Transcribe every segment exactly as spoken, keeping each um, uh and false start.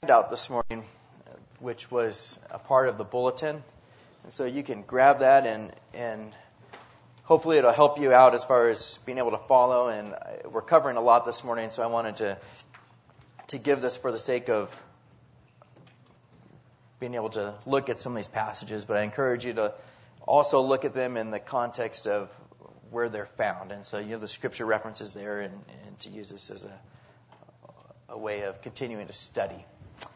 Out this morning, which was a part of the bulletin, and so you can grab that and and hopefully it'll help you out as far as being able to follow. And we're covering a lot this morning, so I wanted to to give this for the sake of being able to look at some of these passages. But I encourage you to also look at them in the context of where they're found, and so you have the scripture references there, and, and to use this as a a way of continuing to study.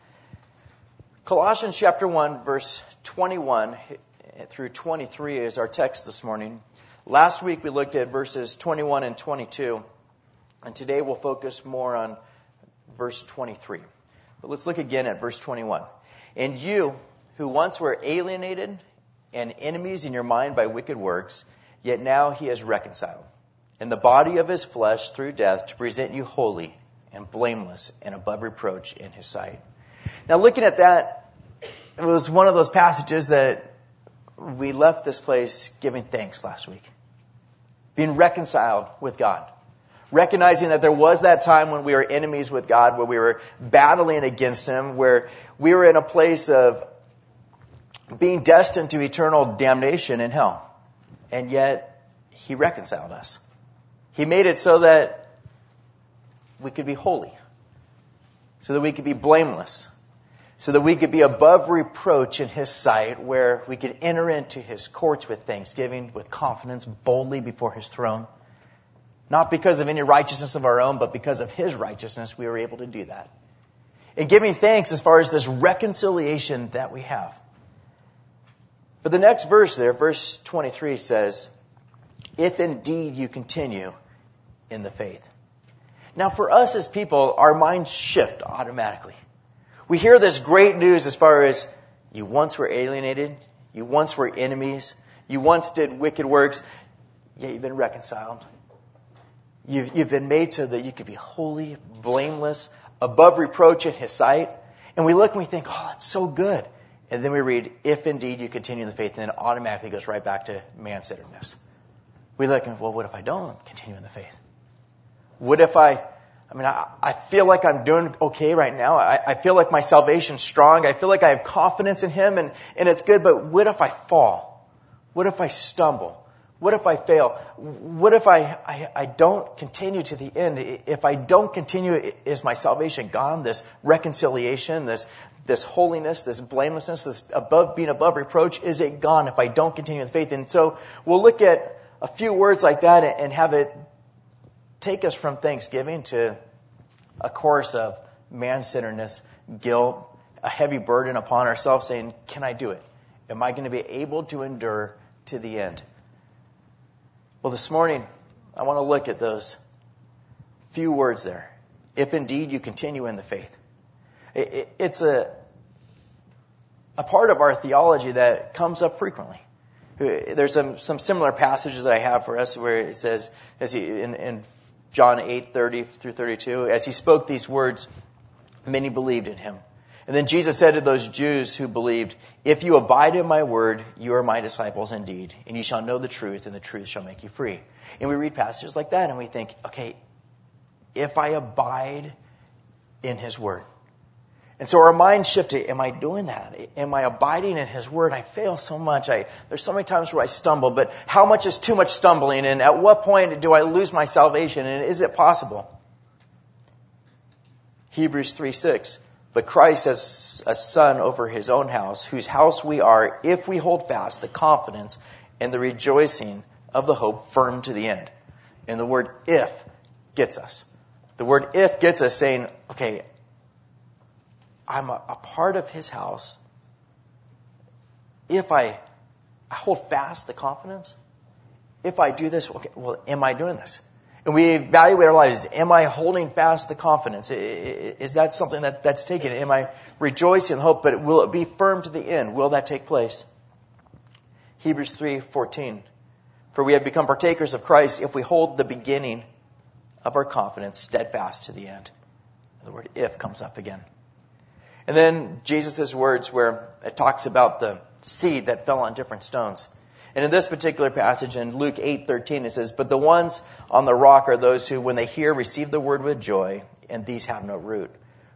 Colossians chapter one, verse twenty-one through twenty-three is our text this morning. Last week we looked at verses twenty-one and twenty-two, and today we'll focus more on verse twenty-three. But let's look again at verse twenty-one. And you, who once were alienated and enemies in your mind by wicked works, yet now he has reconciled in the body of his flesh through death to present you holy and blameless and above reproach in his sight. Now, looking at that, it was one of those passages that we left this place giving thanks last week. Being reconciled with God. Recognizing that there was that time when we were enemies with God, where we were battling against him, where we were in a place of being destined to eternal damnation in hell. And yet, he reconciled us. He made it so that we could be holy. So that we could be blameless. So that we could be above reproach in his sight, where we could enter into his courts with thanksgiving, with confidence, boldly before his throne. Not because of any righteousness of our own, but because of his righteousness, we were able to do that. And giving thanks as far as this reconciliation that we have. But the next verse there, verse twenty-three says, if indeed you continue in the faith. Now for us as people, our minds shift automatically. We hear this great news as far as you once were alienated, you once were enemies, you once did wicked works, yet you've been reconciled. You've, you've been made so that you could be holy, blameless, above reproach in his sight. And we look and we think, oh, that's so good. And then we read, if indeed you continue in the faith, and then it automatically goes right back to man-centeredness. We look and, well, what if I don't continue in the faith? What if I... I mean, I, I feel like I'm doing okay right now. I, I feel like my salvation's strong. I feel like I have confidence in him, and, and it's good. But what if I fall? What if I stumble? What if I fail? What if I, I, I don't continue to the end? If I don't continue, is my salvation gone? This reconciliation, this this holiness, this blamelessness, this above being above reproach, is it gone if I don't continue in faith? And so we'll look at a few words like that and have it take us from thanksgiving to a course of man-centeredness, guilt, a heavy burden upon ourselves, saying, can I do it? Am I going to be able to endure to the end? Well, this morning, I want to look at those few words there. If indeed you continue in the faith. It's a, a part of our theology that comes up frequently. There's some, some similar passages that I have for us where it says, as he, in, in John eight, thirty through thirty-two, as he spoke these words, many believed in him. And then Jesus said to those Jews who believed, if you abide in my word, you are my disciples indeed, and you shall know the truth, and the truth shall make you free. And we read passages like that, and we think, okay, if I abide in his word. And so our minds shift to, am I doing that? Am I abiding in his word? I fail so much. I, there's so many times where I stumble, but how much is too much stumbling? And at what point do I lose my salvation? And is it possible? Hebrews three six. But Christ as a son over his own house, whose house we are, if we hold fast the confidence and the rejoicing of the hope firm to the end. And the word if gets us. The word if gets us saying, okay, I'm a, a part of his house. If I, I hold fast the confidence, if I do this, okay, well, am I doing this? And we evaluate our lives. Am I holding fast the confidence? Is that something that, that's taken? Am I rejoicing in hope? But will it be firm to the end? Will that take place? Hebrews three fourteen. For we have become partakers of Christ if we hold the beginning of our confidence steadfast to the end. The word if comes up again. And then Jesus' words where it talks about the seed that fell on different stones. And in this particular passage in Luke eight thirteen, it says, but the ones on the rock are those who, when they hear, receive the word with joy, and these have no root.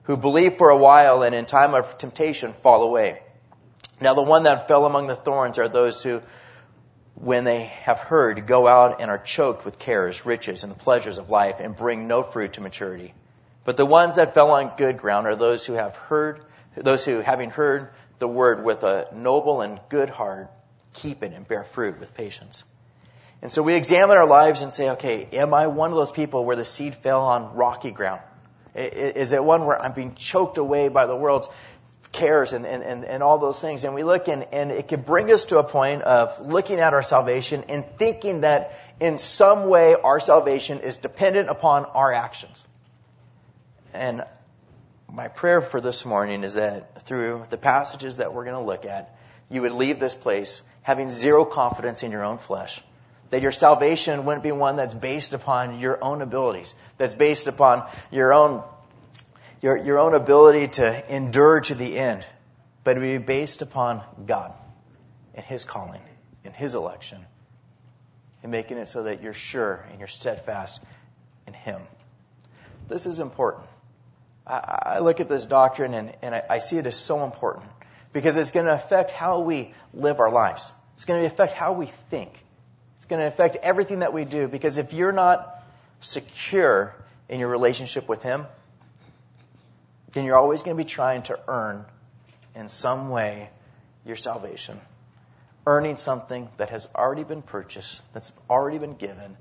who believe for a while and in time of temptation fall away. Now the one that fell among the thorns are those who, when they have heard, go out and are choked with cares, riches, and the pleasures of life, and bring no fruit to maturity. But the ones that fell on good ground are those who have heard, those who, having heard the word with a noble and good heart, keep it and bear fruit with patience. And so we examine our lives and say, okay, am I one of those people where the seed fell on rocky ground? Is it one where I'm being choked away by the world's cares and, and, and, and all those things? And we look and, and it can bring us to a point of looking at our salvation and thinking that in some way our salvation is dependent upon our actions. And my prayer for this morning is that through the passages that we're going to look at, you would leave this place having zero confidence in your own flesh. That your salvation wouldn't be one that's based upon your own abilities, that's based upon your own your, your own ability to endure to the end, but it would be based upon God and His calling and His election and making it so that you're sure and you're steadfast in Him. This is important. I, I look at this doctrine and, and I, I see it as so important because it's going to affect how we live our lives. It's going to affect how we think. It's going to affect everything that we do, because if you're not secure in your relationship with Him, then you're always going to be trying to earn in some way your salvation. Earning something that has already been purchased, that's already been given,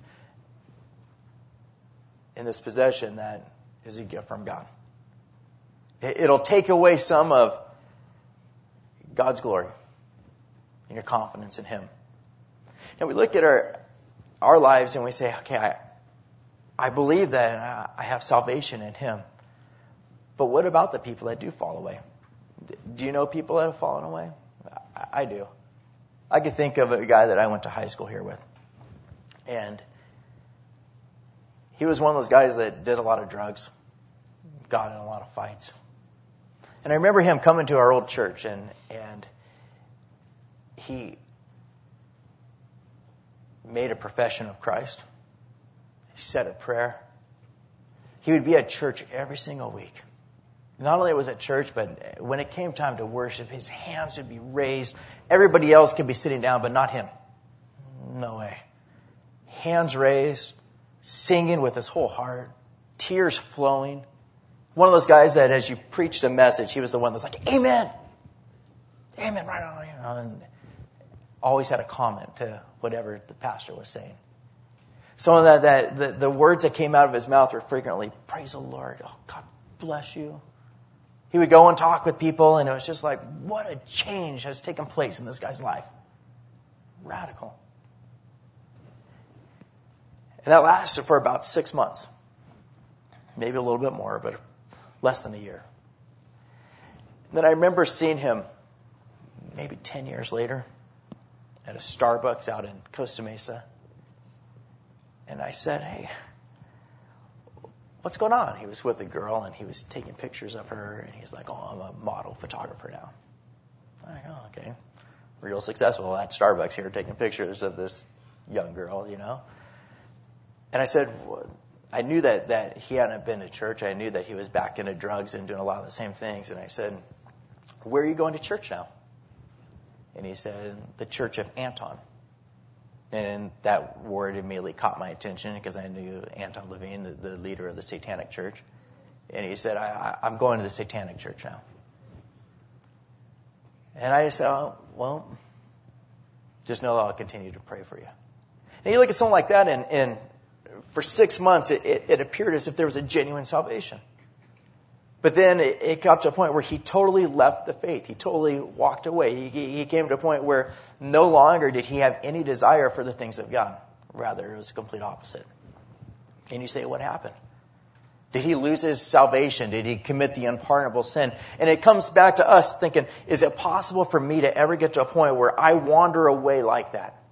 in this possession that is a gift from God. It'll take away some of God's glory and your confidence in Him. And we look at our our lives and we say, okay, I I believe that I have salvation in Him. But what about the people that do fall away? Do you know people that have fallen away? I, I do. I could think of a guy that I went to high school here with. And he was one of those guys that did a lot of drugs, got in a lot of fights. And I remember him coming to our old church, and and he made a profession of Christ. He said a prayer. He would be at church every single week. Not only was at church, but when it came time to worship, his hands would be raised. Everybody else could be sitting down, but not him. No way. Hands raised, singing with his whole heart, tears flowing. One of those guys that as you preached a message, he was the one that's like, amen. Amen, right on. You know, and always had a comment to whatever the pastor was saying. So that, that the, the words that came out of his mouth were frequently, praise the Lord. Oh, God bless you. He would go and talk with people, and it was just like, what a change has taken place in this guy's life. Radical. And that lasted for about six months. Maybe a little bit more, but less than a year. And then I remember seeing him maybe ten years later at a Starbucks out in Costa Mesa. And I said, hey, what's going on? He was with a girl, and he was taking pictures of her, and he's like, oh, I'm a model photographer now. I'm like, oh, okay. Real successful at Starbucks here, taking pictures of this young girl, you know. And I said, well, I knew that, that he hadn't been to church. I knew that he was back into drugs and doing a lot of the same things. And I said, where are you going to church now? And he said, the Church of Anton. And that word immediately caught my attention because I knew Anton Levine, the, the leader of the Satanic Church. And he said, I, I, I'm going to the Satanic Church now. And I just said, oh, well, just know that I'll continue to pray for you. And you look at someone like that, and, and for six months, it, it, it appeared as if there was a genuine salvation. But then it, it got to a point where he totally left the faith. He totally walked away. He, he came to a point where no longer did he have any desire for the things of God. Rather, it was the complete opposite. And you say, what happened? Did he lose his salvation? Did he commit the unpardonable sin? And it comes back to us thinking, is it possible for me to ever get to a point where I wander away like that?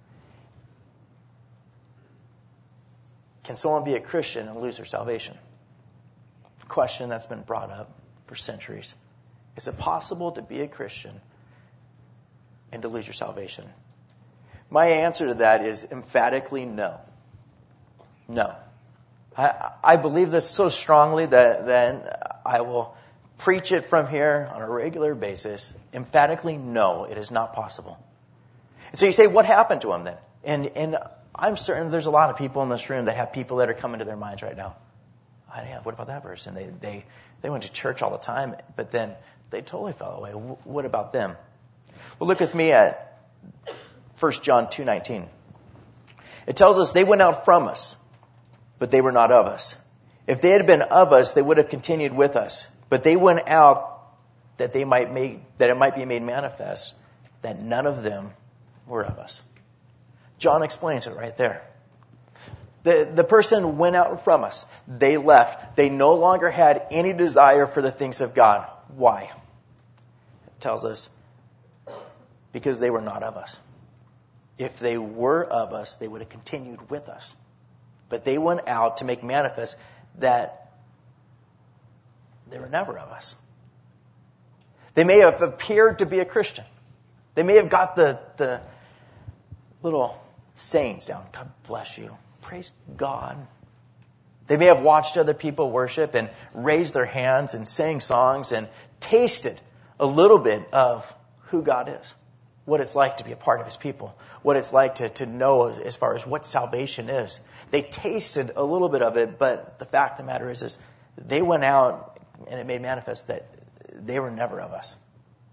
Can someone be a Christian and lose their salvation? Question that's been brought up for centuries. Is it possible to be a Christian and to lose your salvation? My answer to that is emphatically no. No. I, I believe this so strongly that, that I will preach it from here on a regular basis. Emphatically, no, it is not possible. And so you say, what happened to him then? And, and I'm certain there's a lot of people in this room that have people that are coming to their minds right now. Oh, yeah, what about that person? They, they, they went to church all the time, but then they totally fell away. What about them? Well, look with me at First John two nineteen. It tells us they went out from us, but they were not of us. If they had been of us, they would have continued with us. But they went out that they might make, that it might be made manifest that none of them were of us. John explains it right there. The, the person went out from us. They left. They no longer had any desire for the things of God. Why? It tells us because they were not of us. If they were of us, they would have continued with us. But they went out to make manifest that they were never of us. They may have appeared to be a Christian. They may have got the, the little sayings down. God bless you. Praise God. They may have watched other people worship and raised their hands and sang songs and tasted a little bit of who God is. What it's like to be a part of His people. What it's like to, to know as, as far as what salvation is. They tasted a little bit of it, but the fact of the matter is, is they went out and it made manifest that they were never of us.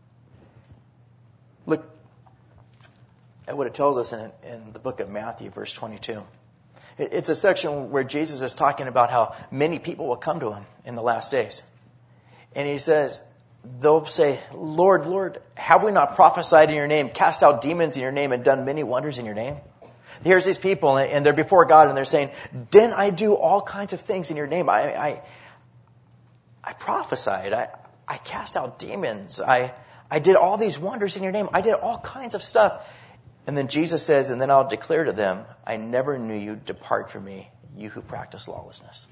Look at what it tells us in, in the book of Matthew, verse twenty-two. It, it's a section where Jesus is talking about how many people will come to Him in the last days. And He says, they'll say, Lord, Lord, have we not prophesied in your name, cast out demons in your name, and done many wonders in your name? Here's these people, and they're before God, and they're saying, didn't I do all kinds of things in your name? I I, I prophesied. I, I cast out demons. I, I did all these wonders in your name. I did all kinds of stuff. And then Jesus says, and then I'll declare to them, I never knew you. Depart from me, you who practice lawlessness.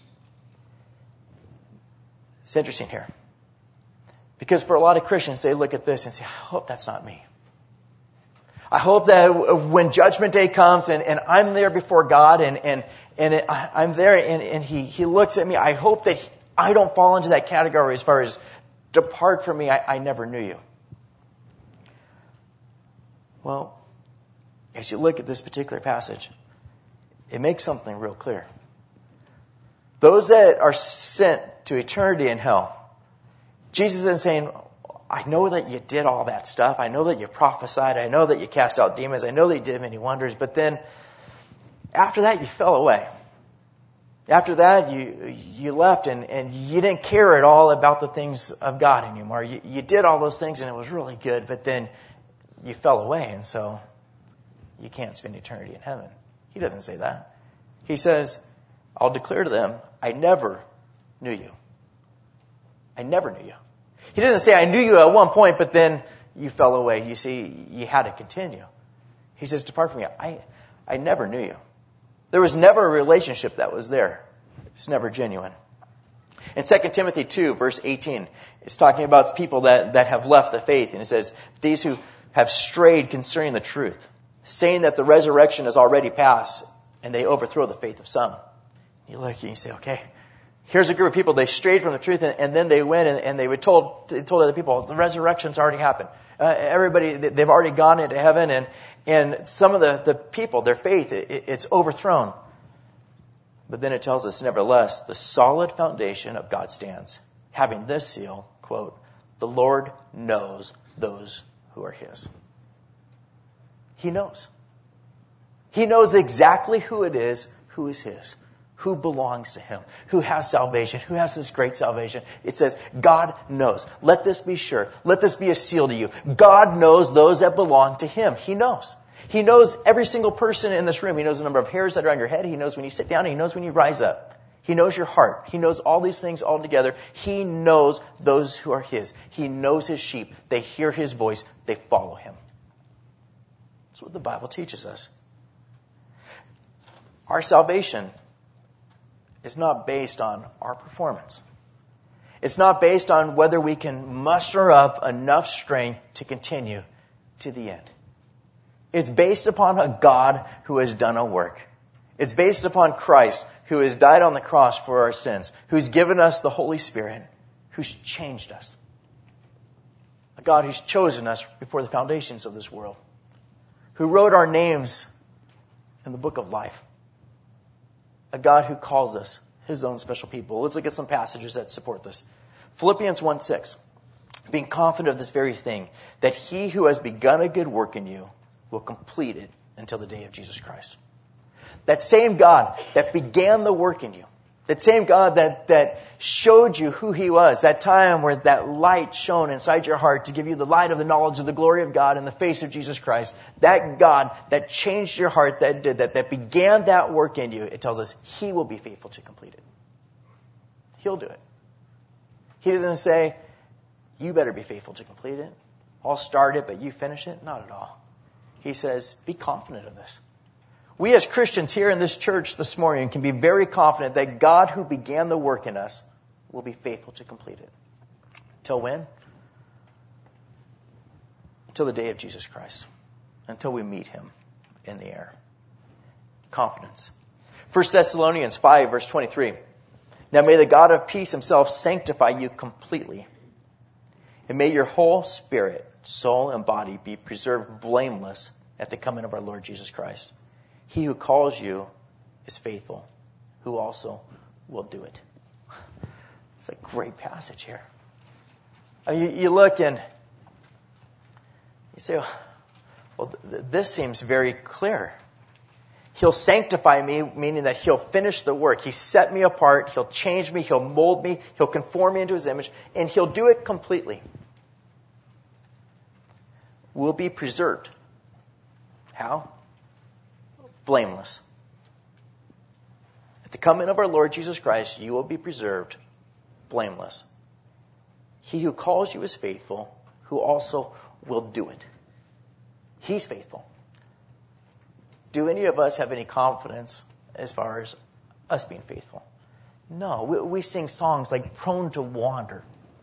It's interesting here. Because for a lot of Christians, they look at this and say, I hope that's not me. I hope that when Judgment Day comes and, and I'm there before God and, and, and it, I'm there and, and he, he looks at me, I hope that he, I don't fall into that category as far as depart from me, I, I never knew you. Well, as you look at this particular passage, it makes something real clear. Those that are sent to eternity in hell, Jesus is saying, I know that you did all that stuff. I know that you prophesied. I know that you cast out demons. I know that you did many wonders. But then after that, you fell away. After that, you you left and, and you didn't care at all about the things of God anymore. You, you did all those things and it was really good, but then you fell away. And so you can't spend eternity in heaven. He doesn't say that. He says, I'll declare to them, I never knew you. I never knew you. He doesn't say, I knew you at one point, but then you fell away. You see, you had to continue. He says, depart from me. I, I never knew you. There was never a relationship that was there. It's never genuine. In Second Timothy two, verse eighteen, it's talking about people that, that have left the faith. And it says, these who have strayed concerning the truth, saying that the resurrection is already past, and they overthrow the faith of some. You look and you say, okay, here's a group of people, they strayed from the truth, and, and then they went and, and they were told, they told other people, the resurrection's already happened. Uh, everybody, they've already gone into heaven, and, and some of the, the people, their faith, it, it's overthrown. But then it tells us, nevertheless, the solid foundation of God stands, having this seal, quote, the Lord knows those who are His. He knows. He knows exactly who it is, who is His. Who belongs to Him, who has salvation, who has this great salvation. It says, God knows. Let this be sure. Let this be a seal to you. God knows those that belong to Him. He knows. He knows every single person in this room. He knows the number of hairs that are on your head. He knows when you sit down. He knows when you rise up. He knows your heart. He knows all these things all together. He knows those who are His. He knows His sheep. They hear His voice. They follow Him. That's what the Bible teaches us. Our salvation is not based on our performance. It's not based on whether we can muster up enough strength to continue to the end. It's based upon a God who has done a work. It's based upon Christ, who has died on the cross for our sins, who's given us the Holy Spirit, who's changed us. A God who's chosen us before the foundations of this world, who wrote our names in the book of life. A God who calls us his own special people. Let's look at some passages that support this. Philippians one six. Being confident of this very thing, that he who has begun a good work in you will complete it until the day of Jesus Christ. That same God that began the work in you, that same God that, that showed you who he was, that time where that light shone inside your heart to give you the light of the knowledge of the glory of God in the face of Jesus Christ, that God that changed your heart, that did that, that began that work in you, it tells us he will be faithful to complete it. He'll do it. He doesn't say, you better be faithful to complete it. I'll start it, but you finish it. Not at all. He says, be confident of this. We as Christians here in this church this morning can be very confident that God who began the work in us will be faithful to complete it. Till when? Until the day of Jesus Christ. Until we meet him in the air. Confidence. First Thessalonians five, verse twenty-three. Now may the God of peace himself sanctify you completely. And may your whole spirit, soul, and body be preserved blameless at the coming of our Lord Jesus Christ. He who calls you is faithful, who also will do it. It's a great passage here. I mean, you, you look and you say, well, th- this seems very clear. He'll sanctify me, meaning that he'll finish the work. He set me apart. He'll change me. He'll mold me. He'll conform me into his image. And he'll do it completely. We'll be preserved. How? Blameless. At the coming of our Lord Jesus Christ, you will be preserved blameless. He who calls you is faithful, who also will do it. He's faithful. Do any of us have any confidence as far as us being faithful? No. We, we sing songs like prone to wander.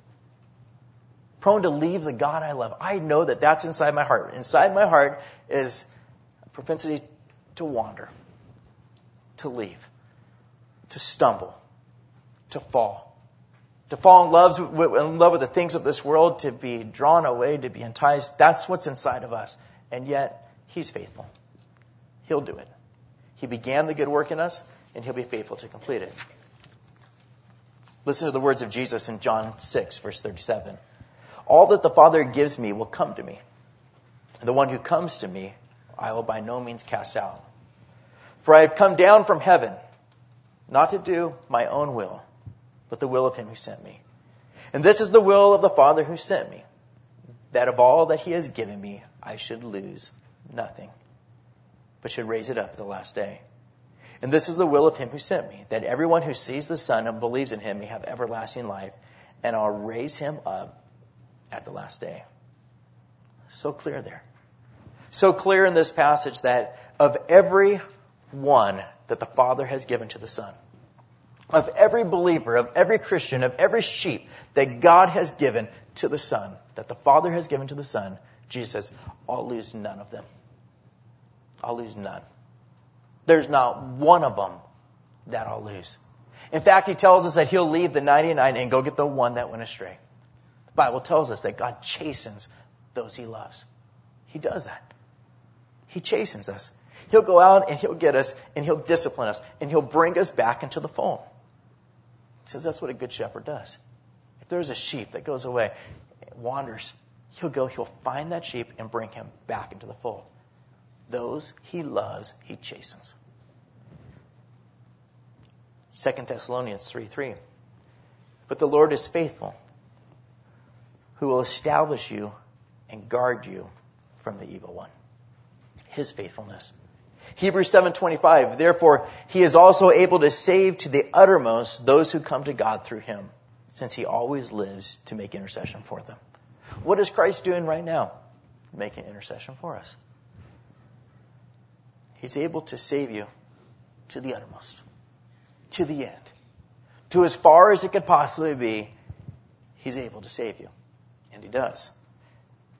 Prone to leave the God I love. I know that that's inside my heart. Inside my heart is a propensity to wander, to leave, to stumble, to fall. To fall in love, in love with the things of this world, to be drawn away, to be enticed. That's what's inside of us. And yet, he's faithful. He'll do it. He began the good work in us, and he'll be faithful to complete it. Listen to the words of Jesus in John six, verse thirty-seven. All that the Father gives me will come to me. The one who comes to me, I will by no means cast out. For I have come down from heaven, not to do my own will, but the will of him who sent me. And this is the will of the Father who sent me, that of all that he has given me, I should lose nothing, but should raise it up at the last day. And this is the will of him who sent me, that everyone who sees the Son and believes in him may have everlasting life, and I'll raise him up at the last day. So clear there. So clear in this passage that of every one that the Father has given to the Son, of every believer, of every Christian, of every sheep that God has given to the Son, that the Father has given to the Son, Jesus says, I'll lose none of them. I'll lose none. There's not one of them that I'll lose. In fact, he tells us that he'll leave the ninety-nine and go get the one that went astray. The Bible tells us that God chastens those he loves. He does that. He chastens us. He'll go out and he'll get us and he'll discipline us and he'll bring us back into the fold. He says that's what a good shepherd does. If there's a sheep that goes away, wanders, he'll go, he'll find that sheep and bring him back into the fold. Those he loves, he chastens. Second Thessalonians three three. But the Lord is faithful, who will establish you and guard you from the evil one. His faithfulness. Hebrews seven twenty-five. Therefore, he is also able to save to the uttermost those who come to God through him, since he always lives to make intercession for them. What is Christ doing right now? Making intercession for us. He's able to save you to the uttermost, to the end, to as far as it could possibly be. He's able to save you, and he does.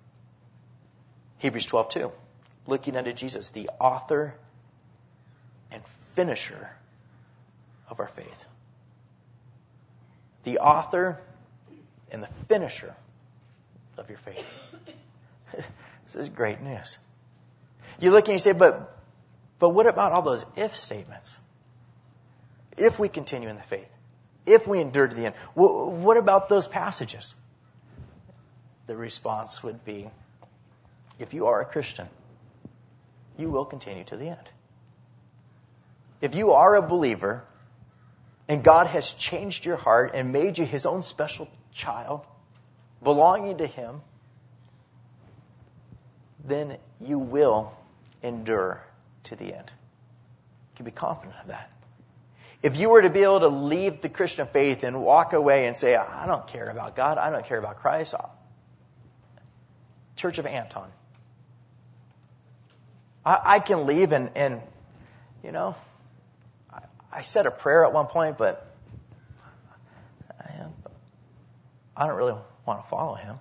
Hebrews twelve two. Looking unto Jesus, the author and finisher of our faith. The author and the finisher of your faith. This is great news. You look and you say, but, but what about all those if statements? If we continue in the faith, if we endure to the end, what about those passages? The response would be, if you are a Christian, you will continue to the end. If you are a believer and God has changed your heart and made you his own special child, belonging to him, then you will endure to the end. You can be confident of that. If you were to be able to leave the Christian faith and walk away and say, I don't care about God, I don't care about Christ, Church of Anton, I, I can leave and, and you know, I, I said a prayer at one point, but I, I don't really want to follow him.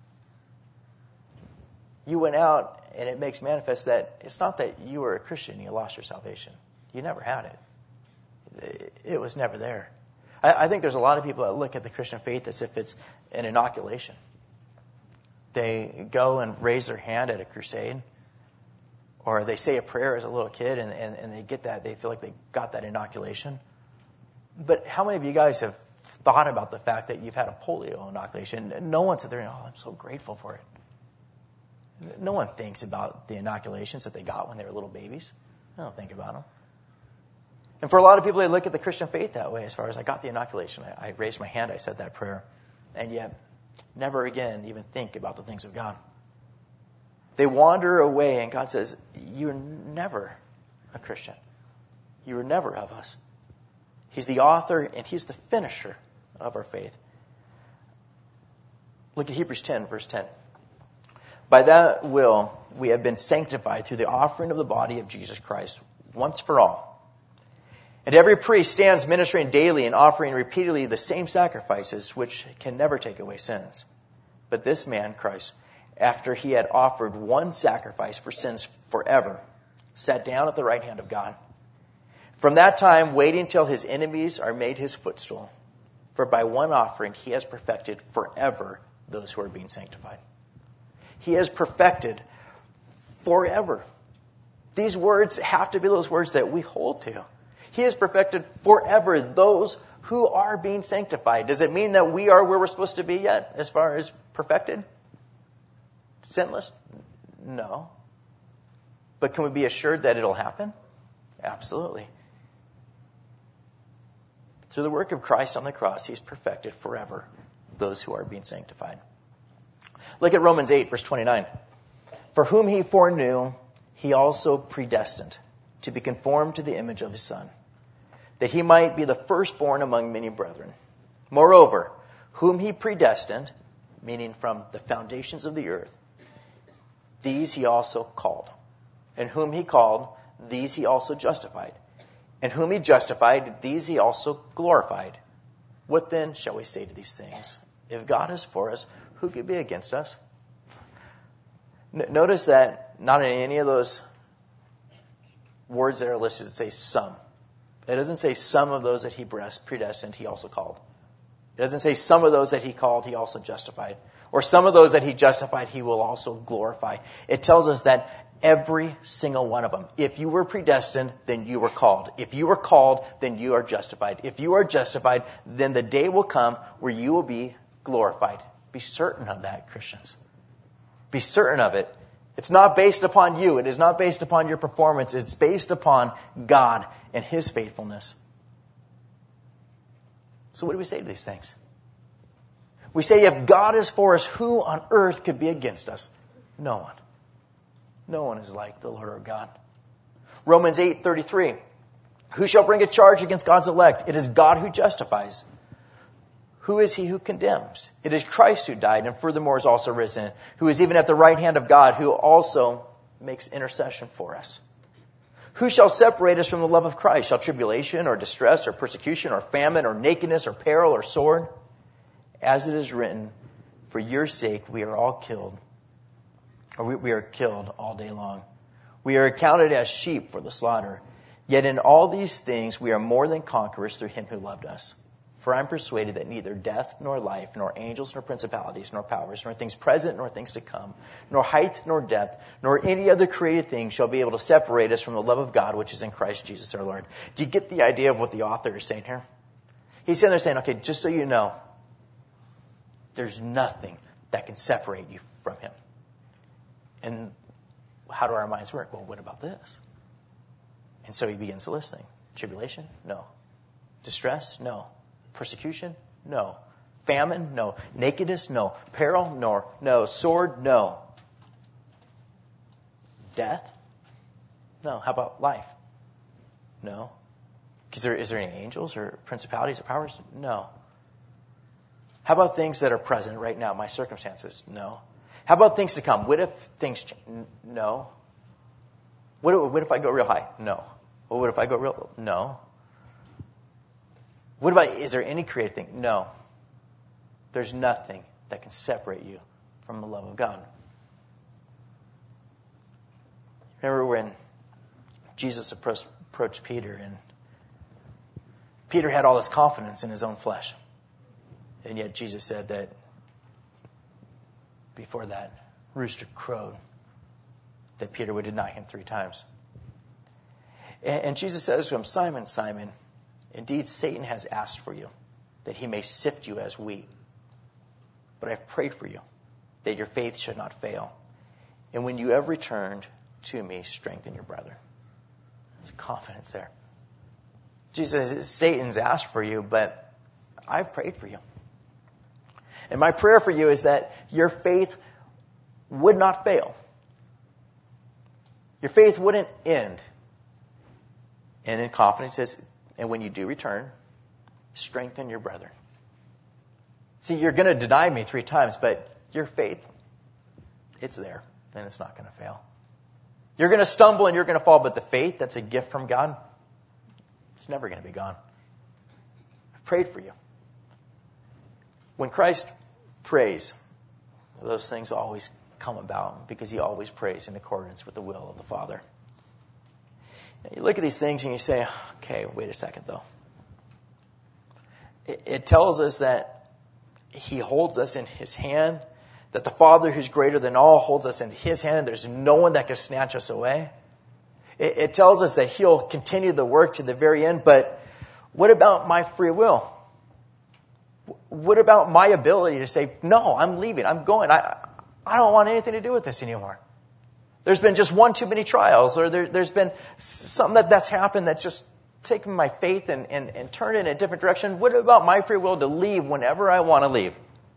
You went out, and it makes manifest that it's not that you were a Christian and you lost your salvation. You never had it. It was never there. I, I think there's a lot of people that look at the Christian faith as if it's an inoculation. They go and raise their hand at a crusade, or they say a prayer as a little kid, and, and, and they get that. They feel like they got that inoculation. But how many of you guys have thought about the fact that you've had a polio inoculation? No one said, "Oh, I'm so grateful for it." No one thinks about the inoculations that they got when they were little babies. They don't think about them. And for a lot of people, they look at the Christian faith that way. As far as I got the inoculation, I, I raised my hand, I said that prayer, and yet never again even think about the things of God. They wander away, and God says, "You're never a Christian. You were never of us." He's the author and he's the finisher of our faith. Look at Hebrews ten, verse ten. By that will we have been sanctified through the offering of the body of Jesus Christ once for all. And every priest stands ministering daily and offering repeatedly the same sacrifices which can never take away sins. But this man, Christ, after he had offered one sacrifice for sins forever, sat down at the right hand of God. From that time, waiting till his enemies are made his footstool. For by one offering he has perfected forever those who are being sanctified. He has perfected forever. These words have to be those words that we hold to. He has perfected forever those who are being sanctified. Does it mean that we are where we're supposed to be yet as far as perfected? Sinless? No. But can we be assured that it'll happen? Absolutely. Through the work of Christ on the cross, he's perfected forever those who are being sanctified. Look at Romans eight, verse twenty-nine. For whom he foreknew, he also predestined to be conformed to the image of his Son, that he might be the firstborn among many brethren. Moreover, whom he predestined, meaning from the foundations of the earth, these he also called. And whom he called, these he also justified. And whom he justified, these he also glorified. What then shall we say to these things? If God is for us, who could be against us? N- notice that not in any of those words that are listed, it says some. It doesn't say some of those that he predestined, he also called. It doesn't say some of those that he called, he also justified. Or some of those that he justified, he will also glorify. It tells us that every single one of them. If you were predestined, then you were called. If you were called, then you are justified. If you are justified, then the day will come where you will be glorified. Be certain of that, Christians. Be certain of it. It's not based upon you. It is not based upon your performance. It's based upon God and his faithfulness. So what do we say to these things? We say, if God is for us, who on earth could be against us? No one. No one is like the Lord our God. Romans eight thirty-three. Who shall bring a charge against God's elect? It is God who justifies. Who is he who condemns? It is Christ who died and furthermore is also risen, who is even at the right hand of God, who also makes intercession for us. Who shall separate us from the love of Christ? Shall tribulation or distress or persecution or famine or nakedness or peril or sword? As it is written, for your sake we are all killed, or we, we are killed all day long. We are accounted as sheep for the slaughter. Yet in all these things we are more than conquerors through him who loved us. For I'm persuaded that neither death nor life, nor angels nor principalities, nor powers, nor things present nor things to come, nor height nor depth, nor any other created thing shall be able to separate us from the love of God which is in Christ Jesus our Lord. Do you get the idea of what the author is saying here? He's sitting there saying, okay, just so you know, there's nothing that can separate you from him. And how do our minds work? Well, what about this? And so he begins to list things. Tribulation? No. Distress? No. Persecution? No. Famine? No. Nakedness? No. Peril? No. No. Sword? No. Death? No. How about life? No. Is there, is there any angels or principalities or powers? No. How about things that are present right now, my circumstances? No. How about things to come? What if things change? No. What if, what if I go real high? No. Well, what if I go real low? No. What about, is there any created thing? No. There's nothing that can separate you from the love of God. Remember when Jesus approached, approached Peter, and Peter had all this confidence in his own flesh. And yet Jesus said that before that rooster crowed, that Peter would deny him three times. And, and Jesus says to him, Simon, Simon, indeed Satan has asked for you, that he may sift you as wheat. But I've prayed for you, that your faith should not fail. And when you have returned to me, strengthen your brother. There's confidence there. Jesus says, Satan's asked for you, but I've prayed for you. And my prayer for you is that your faith would not fail. Your faith wouldn't end. And in confidence says, and when you do return, strengthen your brother. See, you're going to deny me three times, but your faith, it's there, and it's not going to fail. You're going to stumble and you're going to fall, but the faith that's a gift from God, it's never going to be gone. I've prayed for you. When Christ prays, those things always come about because he always prays in accordance with the will of the Father. And you look at these things and you say, okay, wait a second though. It, it tells us that he holds us in his hand, that the Father who's greater than all holds us in his hand, and there's no one that can snatch us away. It, it tells us that he'll continue the work to the very end, but what about my free will? What about my ability to say, no, I'm leaving, I'm going, I I don't want anything to do with this anymore. There's been just one too many trials, or there, there's been something that, that's happened that's just taken my faith and, and, and turned it in a different direction. What about my free will to leave whenever I want to leave?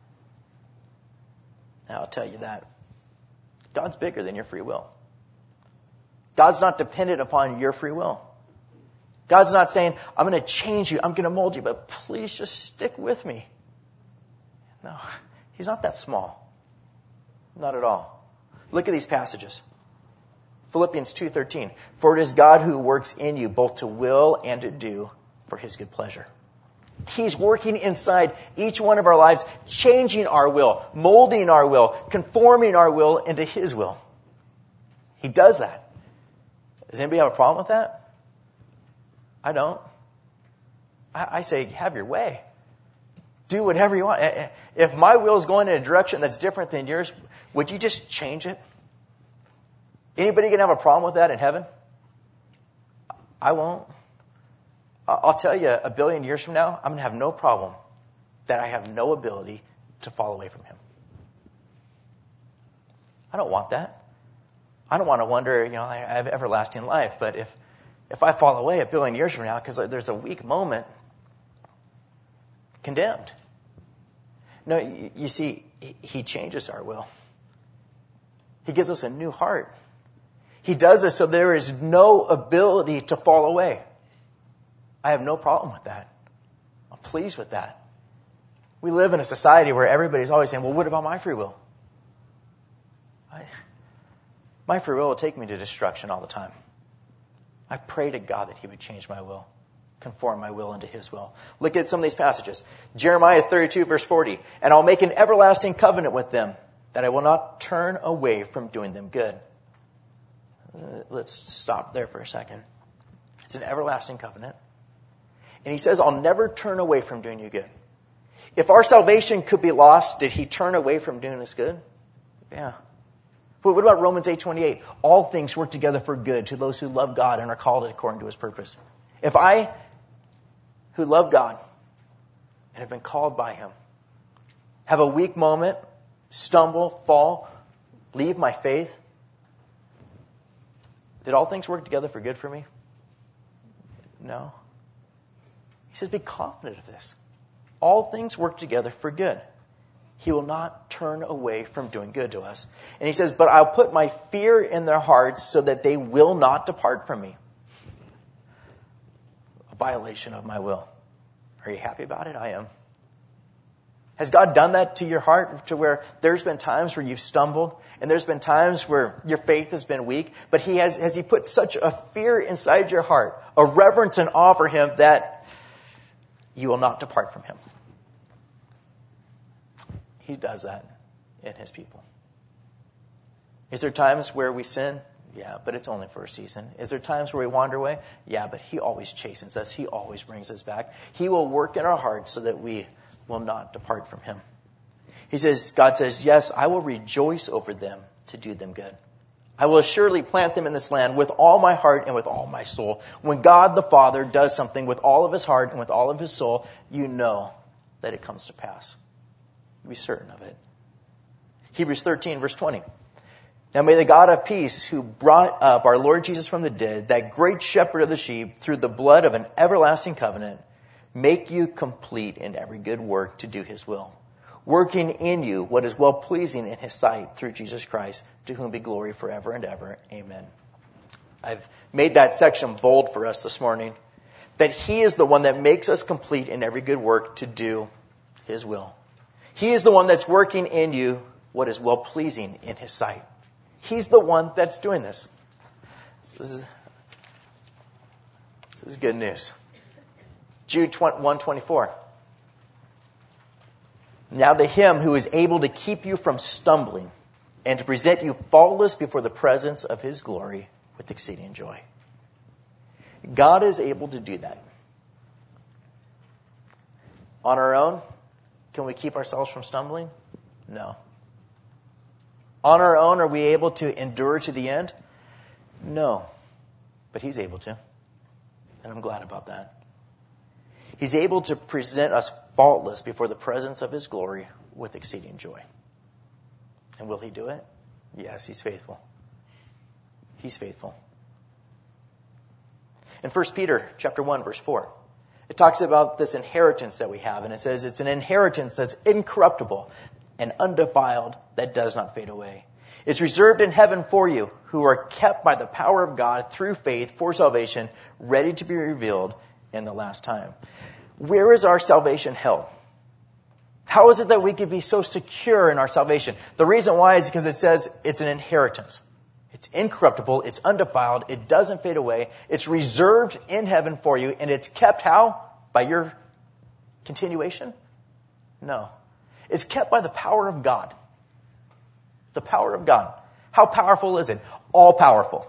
Now, I'll tell you that God's bigger than your free will. God's not dependent upon your free will. God's not saying, I'm going to change you, I'm going to mold you, but please just stick with me. No, he's not that small. Not at all. Look at these passages. Philippians two thirteen. For it is God who works in you both to will and to do for his good pleasure. He's working inside each one of our lives, changing our will, molding our will, conforming our will into his will. He does that. Does anybody have a problem with that? I don't. I, I say, have your way. Do whatever you want. If my will is going in a direction that's different than yours, would you just change it? Anybody going to have a problem with that in heaven? I won't. I'll tell you, a billion years from now, I'm going to have no problem that I have no ability to fall away from him. I don't want that. I don't want to wonder, you know, I have everlasting life, but if if I fall away a billion years from now because there's a weak moment, condemned. No, you, you see, he changes our will. He gives us a new heart. He does this so there is no ability to fall away. I have no problem with that. I'm pleased with that. We live in a society where everybody's always saying, well, what about my free will? I, my free will will take me to destruction all the time. I pray to God that he would change my will, conform my will into his will. Look at some of these passages. Jeremiah thirty-two, verse forty. And I'll make an everlasting covenant with them, that I will not turn away from doing them good. Uh, let's stop there for a second. It's an everlasting covenant. And he says, I'll never turn away from doing you good. If our salvation could be lost, did he turn away from doing us good? Yeah. But what about Romans eight twenty-eight? All things work together for good to those who love God and are called according to his purpose. If I, who love God and have been called by him, have a weak moment, stumble, fall, leave my faith, did all things work together for good for me? No. He says, be confident of this. All things work together for good. He will not turn away from doing good to us. And he says, but I'll put my fear in their hearts so that they will not depart from me. A violation of my will. Are you happy about it? I am. Has God done that to your heart to where there's been times where you've stumbled and there's been times where your faith has been weak, but he has, has he put such a fear inside your heart, a reverence and awe for him that you will not depart from him? He does that in his people. Is there times where we sin? Yeah, but it's only for a season. Is there times where we wander away? Yeah, but he always chastens us. He always brings us back. He will work in our hearts so that we will not depart from him. He says, God says, yes, I will rejoice over them to do them good. I will surely plant them in this land with all my heart and with all my soul. When God the Father does something with all of his heart and with all of his soul, you know that it comes to pass. Be certain of it. Hebrews thirteen, verse twenty. Now may the God of peace, who brought up our Lord Jesus from the dead, that great shepherd of the sheep, through the blood of an everlasting covenant, make you complete in every good work to do his will, working in you what is well-pleasing in his sight through Jesus Christ, to whom be glory forever and ever. Amen. I've made that section bold for us this morning, that he is the one that makes us complete in every good work to do his will. He is the one that's working in you what is well-pleasing in his sight. He's the one that's doing this. This is, this is good news. Jude one twenty-four. Now to him who is able to keep you from stumbling and to present you faultless before the presence of his glory with exceeding joy. God is able to do that. On our own, can we keep ourselves from stumbling? No. On our own, are we able to endure to the end? No. But he's able to. And I'm glad about that. He's able to present us faultless before the presence of his glory with exceeding joy. And will he do it? Yes, he's faithful. He's faithful. In First Peter chapter one, verse four, it talks about this inheritance that we have. And it says it's an inheritance that's incorruptible and undefiled, that does not fade away. It's reserved in heaven for you, who are kept by the power of God through faith for salvation, ready to be revealed in the last time. Where is our salvation held? How is it that we can be so secure in our salvation? The reason why is because it says it's an inheritance. It's incorruptible, it's undefiled, it doesn't fade away, it's reserved in heaven for you, and it's kept how? By your continuation? No. It's kept by the power of God. The power of God. How powerful is it? All powerful.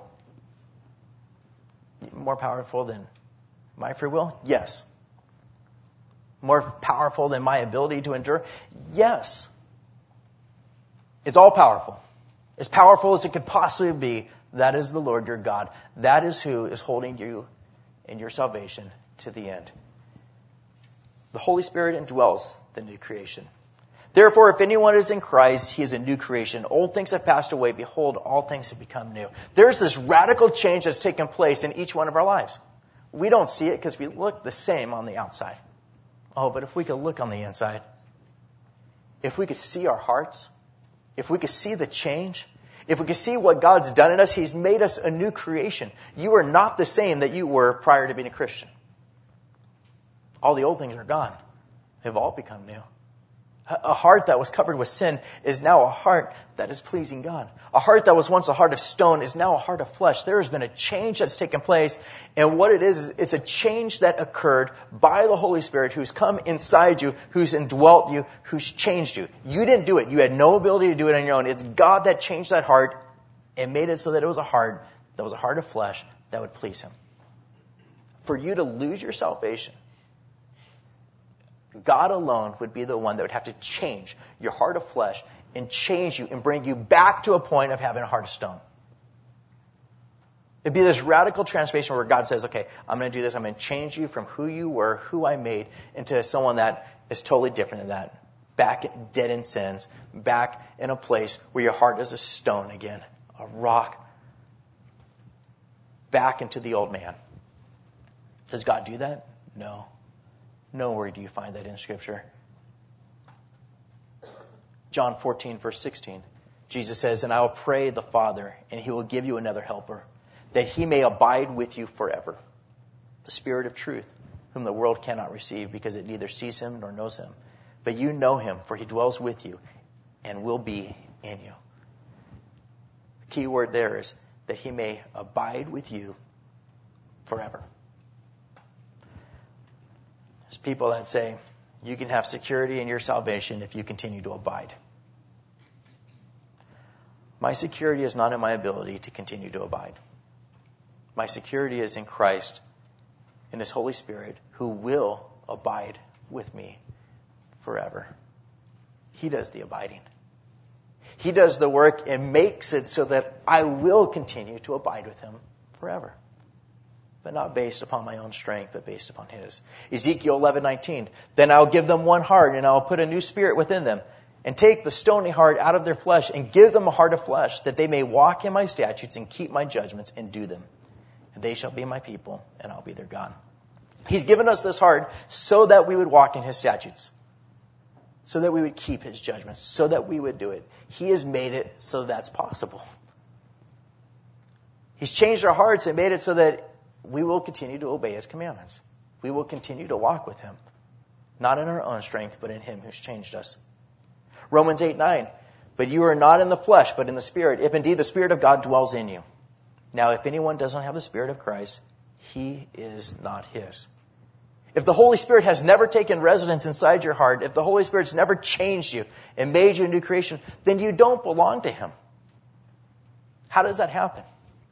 More powerful than my free will? Yes. More powerful than my ability to endure? Yes. It's all powerful. As powerful as it could possibly be, that is the Lord your God. That is who is holding you in your salvation to the end. The Holy Spirit indwells the new creation. Therefore, if anyone is in Christ, he is a new creation. Old things have passed away. Behold, all things have become new. There's this radical change that's taken place in each one of our lives. We don't see it because we look the same on the outside. Oh, but if we could look on the inside, if we could see our hearts, if we could see the change, if we could see what God's done in us, he's made us a new creation. You are not the same that you were prior to being a Christian. All the old things are gone. They've all become new. A heart that was covered with sin is now a heart that is pleasing God. A heart that was once a heart of stone is now a heart of flesh. There has been a change that's taken place. And what it is, is it's a change that occurred by the Holy Spirit who's come inside you, who's indwelt you, who's changed you. You didn't do it. You had no ability to do it on your own. It's God that changed that heart and made it so that it was a heart that was a heart of flesh that would please him. for you to lose your salvation, God alone would be the one that would have to change your heart of flesh and change you and bring you back to a point of having a heart of stone. It'd be this radical transformation where God says, okay, I'm going to do this. I'm going to change you from who you were, who I made, into someone that is totally different than that. Back dead in sins, back in a place where your heart is a stone again, a rock. Back into the old man. Does God do that? No. Nowhere do you find that in Scripture. John fourteen, verse sixteen. Jesus says, and I will pray the Father, and he will give you another helper, that he may abide with you forever. The Spirit of truth, whom the world cannot receive, because it neither sees him nor knows him. But you know him, for he dwells with you and will be in you. The key word there is that he may abide with you forever. There's people that say, you can have security in your salvation if you continue to abide. My security is not in my ability to continue to abide. My security is in Christ, in his Holy Spirit, who will abide with me forever. He does the abiding. He does the work and makes it so that I will continue to abide with him forever. But not based upon my own strength, but based upon his. Ezekiel eleven nineteen. Then I'll give them one heart, and I'll put a new spirit within them, and take the stony heart out of their flesh, and give them a heart of flesh, that they may walk in my statutes and keep my judgments and do them. And they shall be my people, and I'll be their God. He's given us this heart so that we would walk in his statutes, so that we would keep his judgments, so that we would do it. He has made it so that's possible. He's changed our hearts and made it so that we will continue to obey his commandments. We will continue to walk with him, not in our own strength, but in him who's changed us. Romans eight nine. But you are not in the flesh, but in the Spirit, if indeed the Spirit of God dwells in you. Now, if anyone doesn't have the Spirit of Christ, he is not his. If the Holy Spirit has never taken residence inside your heart, if the Holy Spirit's never changed you and made you a new creation, then you don't belong to him. How does that happen?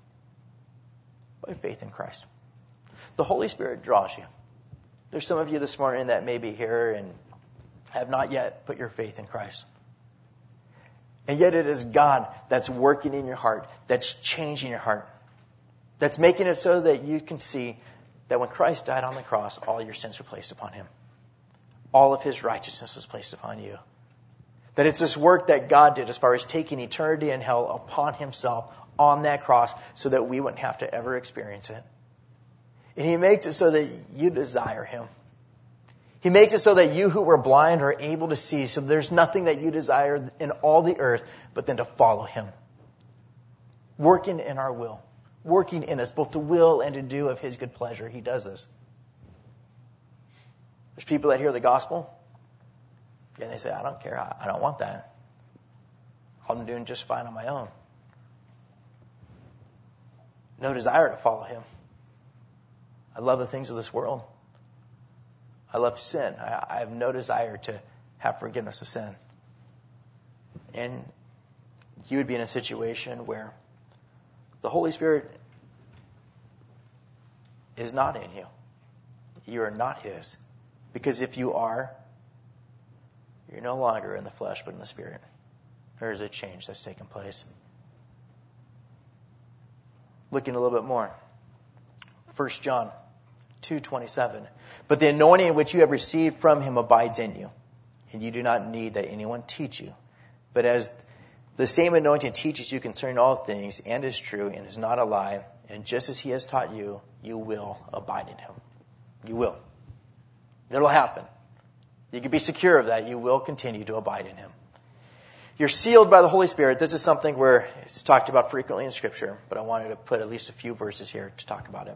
By faith in Christ. The Holy Spirit draws you. There's some of you this morning that may be here and have not yet put your faith in Christ. And yet it is God that's working in your heart, that's changing your heart, that's making it so that you can see that when Christ died on the cross, all your sins were placed upon him. All of his righteousness was placed upon you. That it's this work that God did as far as taking eternity in hell upon himself on that cross so that we wouldn't have to ever experience it. And he makes it so that you desire him. He makes it so that you who were blind are able to see. So there's nothing that you desire in all the earth but then to follow him. Working in our will. Working in us both to will and to do of his good pleasure. He does this. There's people that hear the gospel and they say, I don't care. I don't want that. I'm doing just fine on my own. No desire to follow him. I love the things of this world. I love sin. I, I have no desire to have forgiveness of sin. And you would be in a situation where the Holy Spirit is not in you. You are not his. Because if you are, you're no longer in the flesh but in the Spirit. There is a change that's taken place. Looking a little bit more. First John two twenty-seven. But the anointing which you have received from him abides in you, and you do not need that anyone teach you. But as the same anointing teaches you concerning all things, and is true, and is not a lie, and just as he has taught you, you will abide in him. You will. It'll happen. You can be secure of that. You will continue to abide in him. You're sealed by the Holy Spirit. This is something where it's talked about frequently in Scripture, but I wanted to put at least a few verses here to talk about it.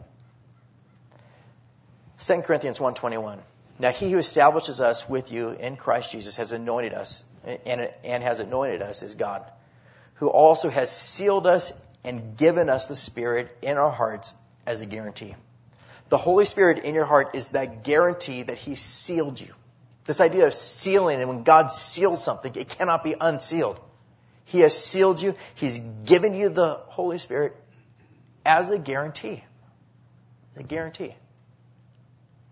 Second Corinthians one twenty-one. Now he who establishes us with you in Christ Jesus has anointed us, and, and has anointed us is God, who also has sealed us and given us the Spirit in our hearts as a guarantee. The Holy Spirit in your heart is that guarantee that he sealed you. This idea of sealing, and when God seals something, it cannot be unsealed. He has sealed you. He's given you the Holy Spirit as a guarantee. A guarantee.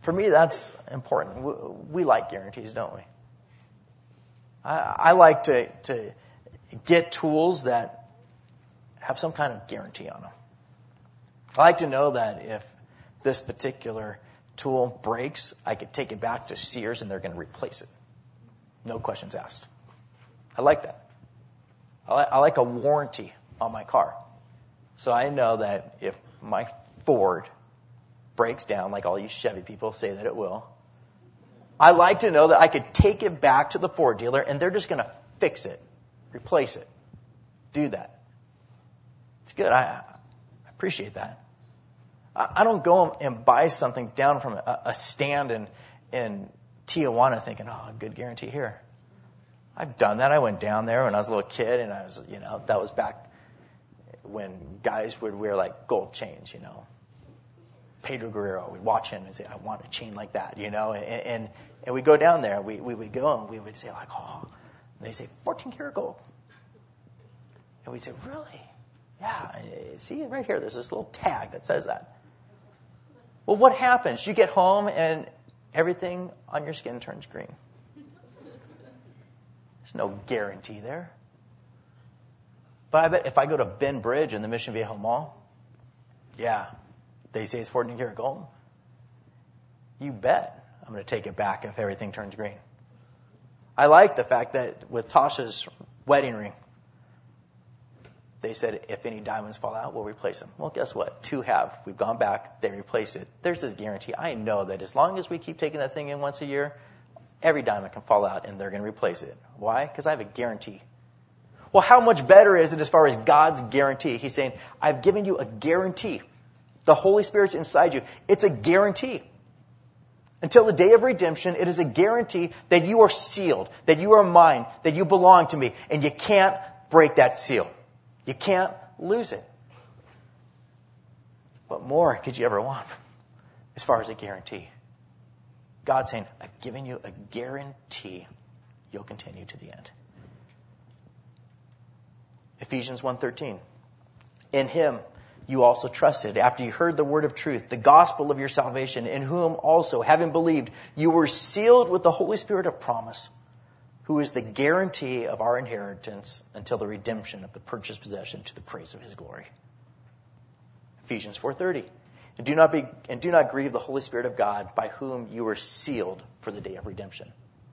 For me, that's important. We, we like guarantees, don't we? I, I like to, to get tools that have some kind of guarantee on them. I like to know that if this particular tool breaks, I could take it back to Sears and they're going to replace it. No questions asked. I like that. I like, I like a warranty on my car. So I know that if my Ford breaks down, like all you Chevy people say that it will, I like to know that I could take it back to the Ford dealer and they're just going to fix it, replace it, do that. It's good. I, I appreciate that. I, I don't go and buy something down from a, a stand in, in Tijuana thinking, oh, good guarantee here. I've done that. I went down there when I was a little kid, and I was, you know, that was back when guys would wear like gold chains, you know. Pedro Guerrero, we'd watch him and say, I want a chain like that, you know. And and, and we'd go down there, we, we would go and we would say like, oh, and they say fourteen karat gold. And we'd say, really? Yeah, see right here, there's this little tag that says that. Well, what happens? You get home and everything on your skin turns green. There's no guarantee there. But I bet if I go to Ben Bridge in the Mission Viejo Mall, yeah, they say it's fourteen karat gold. You bet I'm going to take it back if everything turns green. I like the fact that with Tasha's wedding ring, they said if any diamonds fall out, we'll replace them. Well, guess what? Two have. We've gone back. They replaced it. There's this guarantee. I know that as long as we keep taking that thing in once a year, every diamond can fall out and they're going to replace it. Why? Because I have a guarantee. Well, how much better is it as far as God's guarantee? He's saying, I've given you a guarantee. The Holy Spirit's inside you. It's a guarantee. Until the day of redemption, it is a guarantee that you are sealed, that you are mine, that you belong to me, and you can't break that seal. You can't lose it. What more could you ever want as far as a guarantee? God's saying, I've given you a guarantee you'll continue to the end. Ephesians one thirteen. In him you also trusted, after you heard the word of truth, the gospel of your salvation, in whom also, having believed, you were sealed with the Holy Spirit of promise, who is the guarantee of our inheritance until the redemption of the purchased possession to the praise of his glory. Ephesians four thirty. And do not be and do not grieve the Holy Spirit of God, by whom you were sealed for the day of redemption.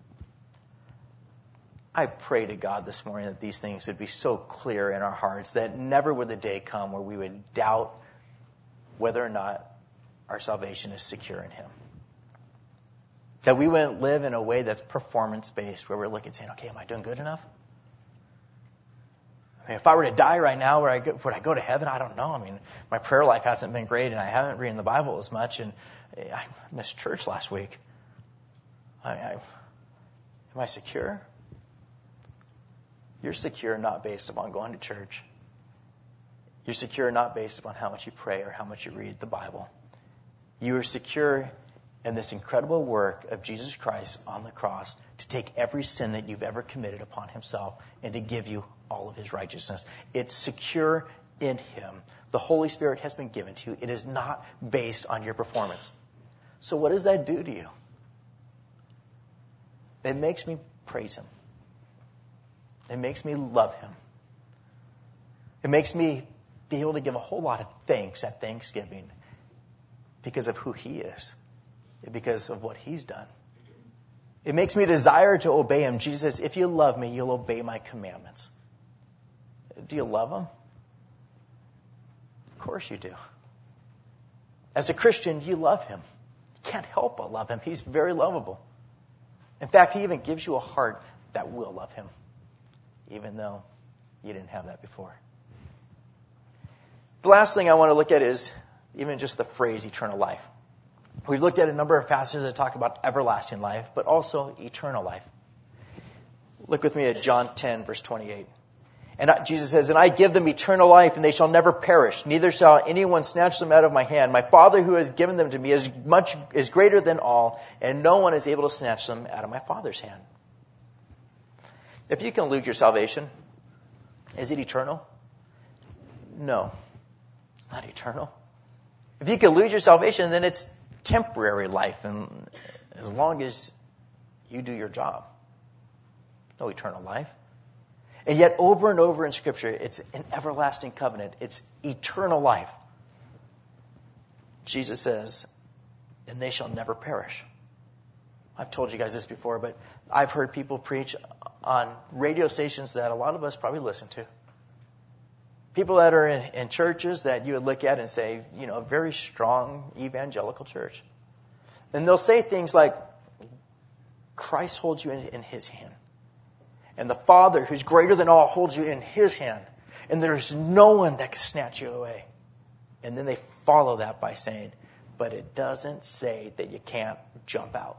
I pray to God this morning that these things would be so clear in our hearts that never would the day come where we would doubt whether or not our salvation is secure in him. That we wouldn't live in a way that's performance-based, where we're looking and saying, okay, am I doing good enough? I mean, if I were to die right now, would I, go, would I go to heaven? I don't know. I mean, my prayer life hasn't been great, and I haven't read the Bible as much, and I missed church last week. I, I, am I secure? You're secure not based upon going to church. You're secure not based upon how much you pray or how much you read the Bible. You are secure in this incredible work of Jesus Christ on the cross to take every sin that you've ever committed upon himself and to give you all of his righteousness. It's secure in him. The Holy Spirit has been given to you. It is not based on your performance. So what does that do to you? It makes me praise him. It makes me love him. It makes me be able to give a whole lot of thanks at Thanksgiving because of who he is, because of what he's done. It makes me desire to obey him. Jesus says, if you love me, you'll obey my commandments. Do you love him? Of course you do. As a Christian, you love him. You can't help but love him. He's very lovable. In fact, he even gives you a heart that will love him, even though you didn't have that before. The last thing I want to look at is even just the phrase eternal life. We've looked at a number of passages that talk about everlasting life, but also eternal life. Look with me at John ten, verse twenty-eight. And Jesus says, and I give them eternal life, and they shall never perish, neither shall anyone snatch them out of my hand. My Father who has given them to me is much is greater than all, and no one is able to snatch them out of my Father's hand. If you can lose your salvation, is it eternal? No, it's not eternal. If you can lose your salvation, then it's temporary life, and as long as you do your job. No eternal life. And yet over and over in Scripture, it's an everlasting covenant. It's eternal life. Jesus says, and they shall never perish. I've told you guys this before, but I've heard people preach on radio stations that a lot of us probably listen to. People that are in, in churches that you would look at and say, you know, a very strong evangelical church. And they'll say things like, Christ holds you in, in his hand. And the Father, who's greater than all, holds you in his hand. And there's no one that can snatch you away. And then they follow that by saying, but it doesn't say that you can't jump out.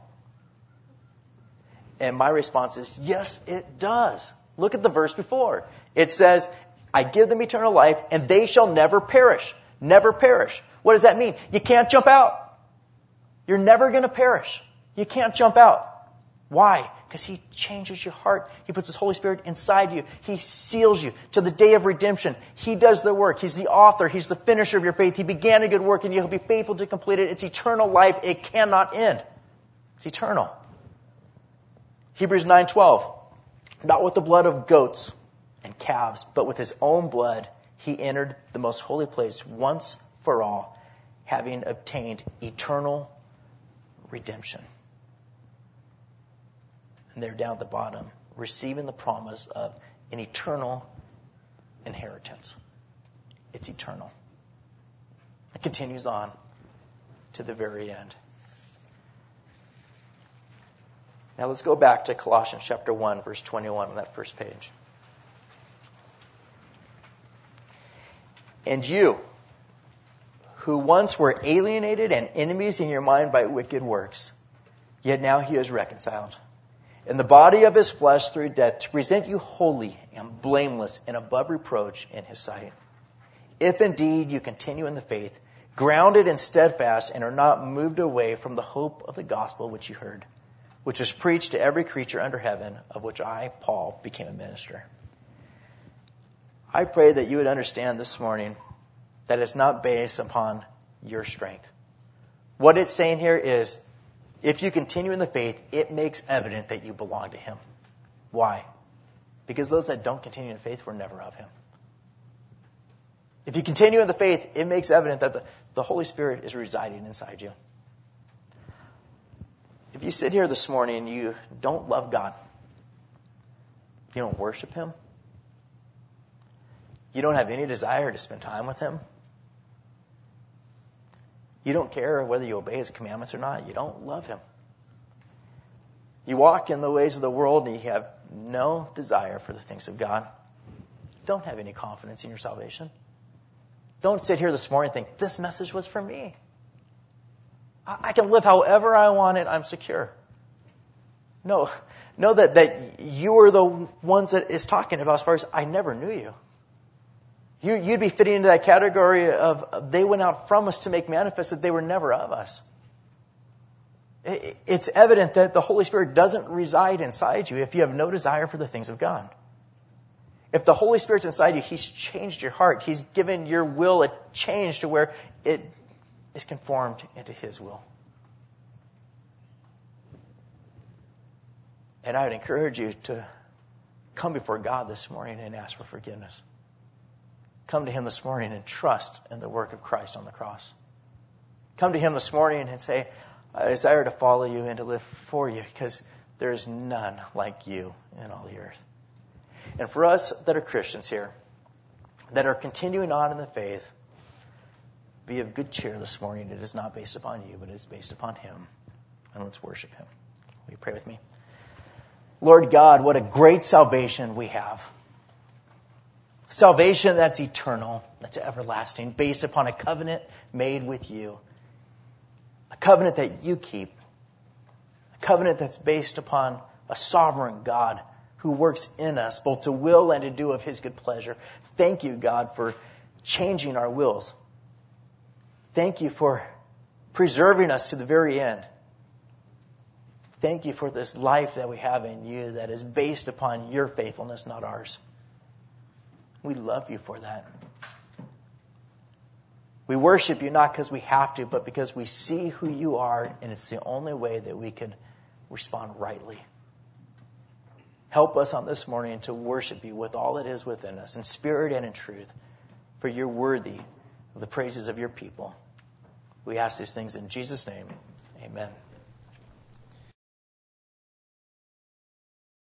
And my response is, yes, it does. Look at the verse before. It says, I give them eternal life, and they shall never perish. Never perish. What does that mean? You can't jump out. You're never going to perish. You can't jump out. Why? Because he changes your heart. He puts his Holy Spirit inside you. He seals you to the day of redemption. He does the work. He's the author. He's the finisher of your faith. He began a good work, and you'll be faithful to complete it. It's eternal life. It cannot end. It's eternal. Hebrews nine twelve. Not with the blood of goats and calves, but with his own blood, he entered the most holy place once for all, having obtained eternal redemption. And they're down at the bottom, receiving the promise of an eternal inheritance. It's eternal. It continues on to the very end. Now let's go back to Colossians chapter one, verse twenty-one on that first page. And you, who once were alienated and enemies in your mind by wicked works, yet now he is reconciled in the body of his flesh through death to present you holy and blameless and above reproach in his sight. If indeed you continue in the faith, grounded and steadfast, and are not moved away from the hope of the gospel which you heard, which was preached to every creature under heaven, of which I, Paul, became a minister. I pray that you would understand this morning that it's not based upon your strength. What it's saying here is, if you continue in the faith, it makes evident that you belong to him. Why? Because those that don't continue in faith were never of him. If you continue in the faith, it makes evident that the, the Holy Spirit is residing inside you. If you sit here this morning and you don't love God, you don't worship him, you don't have any desire to spend time with him, you don't care whether you obey his commandments or not, you don't love him. You walk in the ways of the world and you have no desire for the things of God. Don't have any confidence in your salvation. Don't sit here this morning and think, this message was for me. I can live however I want it. I'm secure. No, know that, that you are the ones that is talking about as far as I never knew you. You, you'd be fitting into that category of they went out from us to make manifest that they were never of us. It, it's evident that the Holy Spirit doesn't reside inside you if you have no desire for the things of God. If the Holy Spirit's inside you, he's changed your heart. He's given your will a change to where it is conformed into his will. And I would encourage you to come before God this morning and ask for forgiveness. Come to him this morning and trust in the work of Christ on the cross. Come to him this morning and say, I desire to follow you and to live for you because there is none like you in all the earth. And for us that are Christians here, that are continuing on in the faith, be of good cheer this morning. It is not based upon you, but it is based upon him. And let's worship him. Will you pray with me? Lord God, what a great salvation we have. Salvation that's eternal, that's everlasting, based upon a covenant made with you. A covenant that you keep. A covenant that's based upon a sovereign God who works in us both to will and to do of his good pleasure. Thank you, God, for changing our wills. Thank you for preserving us to the very end. Thank you for this life that we have in you that is based upon your faithfulness, not ours. We love you for that. We worship you not because we have to, but because we see who you are, and it's the only way that we can respond rightly. Help us on this morning to worship you with all that is within us, in spirit and in truth, for you're worthy of the praises of your people. We ask these things in Jesus' name. Amen.